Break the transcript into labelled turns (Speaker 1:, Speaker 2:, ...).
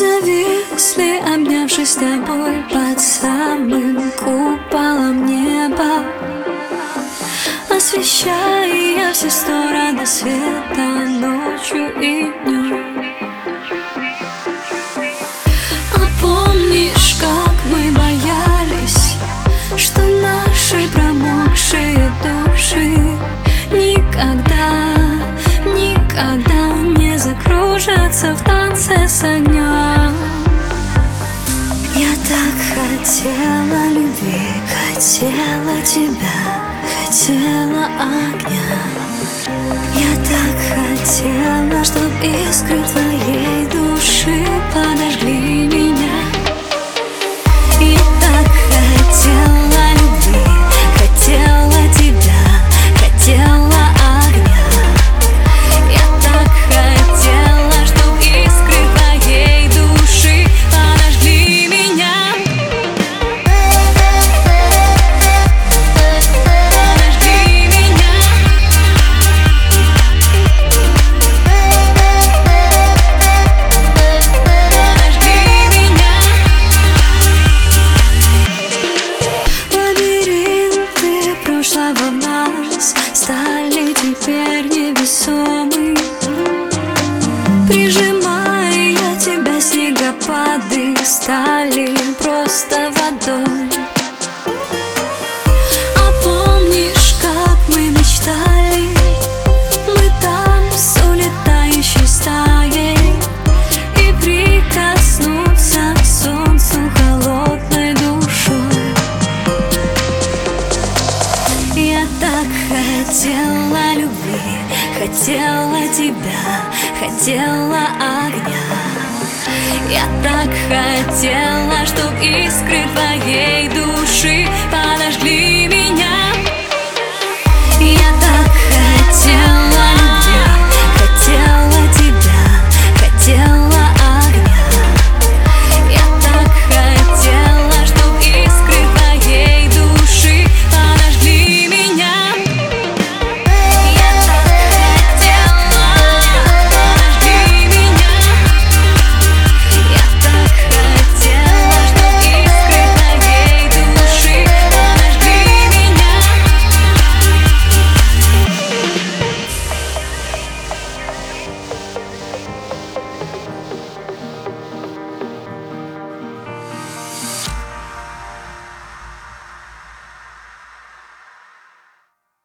Speaker 1: зависли, обнявшись с тобой под самым куполом неба, освещая все стороны света ночью и днем. А помнишь, как мы боялись, что наши промокшие души никогда, никогда не закружатся в танце с огнем? Я так хотела любви, хотела тебя, хотела огня. Я так хотела, чтоб искры твоей души подожгли меня. Я так хотела любви, хотела тебя, хотела огня. Я так хотела, чтоб искры твоей души подожгли меня. Стали теперь невесомы, прижимая тебя, снегопады стали просто водой. А помнишь, как мы мечтали, мы там с улетающей стаей, и прикоснуться к солнцу холодной душой? Я так хотела любви, хотела тебя, хотела огня. Я так хотела, чтоб искры твоей души